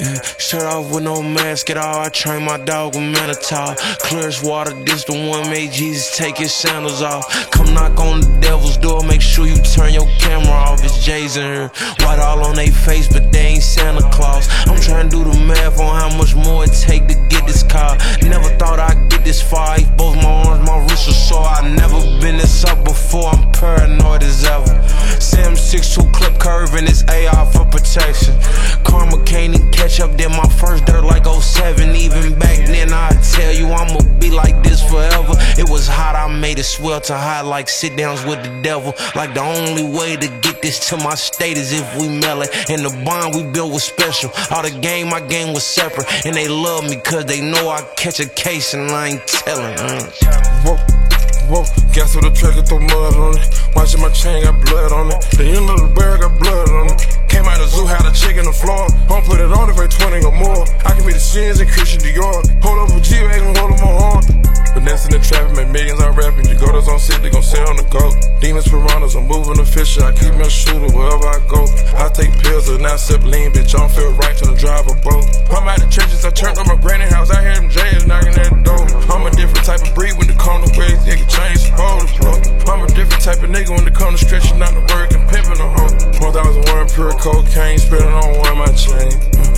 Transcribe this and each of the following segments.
Shirt off with no mask at all. I train my dog with Manitow. Clear as water, this the one made Jesus take his sandals off. Come knock on the devil's door, make sure you turn your camera off. It's Jay's in here. White all on they face, but they ain't Santa Claus. I'm trying to do the math on how much more it take to get this car. Never thought I'd get this far. I ate both my arms, my wrists are sore. I never been this up before. I'm paranoid as ever. Sam 6'2" clip curve and it's AR for protection. Karma can't even catch up. Did my first dirt like 07. Even back then I'd tell you I'ma be like this forever. It was hot, I made it swelter hot like sit downs with the devil. Like the only way to get this to my state is if we mail it. And the bond we built was special. All the game, my game was separate. And they love me cause they know I catch a case and I ain't telling. Whoa, whoa, gas with a truck and throw mud on it. Watching my chain, got blood on it. The end of the barrel got blood on it. Came out the zoo, had a chick in the floor. I'll put it on if I 20 or more. I can be the sins and Christian Dior. Hold up a G-Wagon, hold up my horn. Finesse in the traffic, make millions, I'm rapping. You go to some city, they gon' say on the go. Demons, piranhas, I'm moving the fisher. I keep me a shooter wherever I go. I take pills and I sip lean, bitch. I don't feel right till I drive a boat. I'm out the trenches, I turned on my granny house. I hear them J's knocking at the door. I'm a different type of breed when it come to ways, nigga change supposed, bro. I'm a different type of nigga when it come to stretching out the work and pimping a hoe. 1,001 pure cocaine, spitting on one my chain.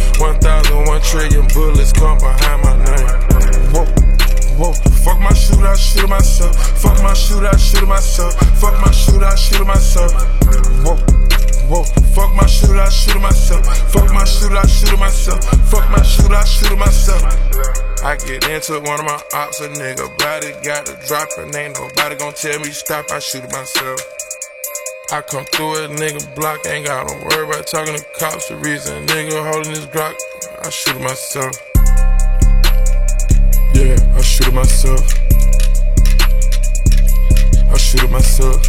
1,001 trillion bullets come behind my name. Whoa. Whoa, fuck my shooter, I shoot it myself. Fuck my shooter, I shoot it myself. Fuck my shooter, I shoot it myself. Whoa, whoa, fuck my shooter, I shoot it myself. Fuck my shooter, I shoot it myself. Fuck my shooter, I shoot it myself. I get into one of my ops, a nigga body got to drop and ain't nobody gon' tell me stop, I shoot it myself. I come through a nigga block, ain't got no worry about talking to cops. The reason a nigga holding this Glock, I shoot it myself. Yeah, I shoot it myself. I shoot it myself.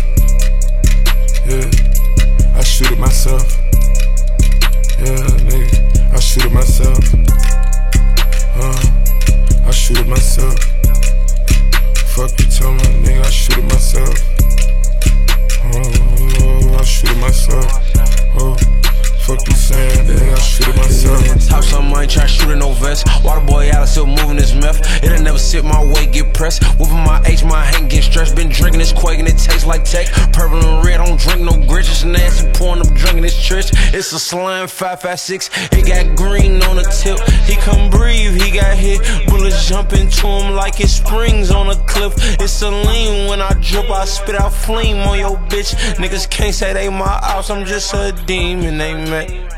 Yeah, I shoot it myself. Yeah, nigga, I shoot it myself. I shoot it myself. Fuck you, tell me, nigga, I shoot it myself. I shoot it myself. Fuck you saying, nigga, I shoot it myself. Top something, I ain't try shooting no vest. Water boy out, still moving this meth. It'll never sit my way, get pressed. Whooping my H, my hand get stretched. Been drinking this quake and it tastes like tech. Purple and red, don't drink no grits. It's nasty, pouring up, drinking this church. It's a slime 556. It got green on the tip. He come breathe, he got hit. Bullets jump into him like it springs on a cliff. It's a lean when I drip, I spit out flame on your bitch. Niggas can't say they my ops, I'm just a demon, they met.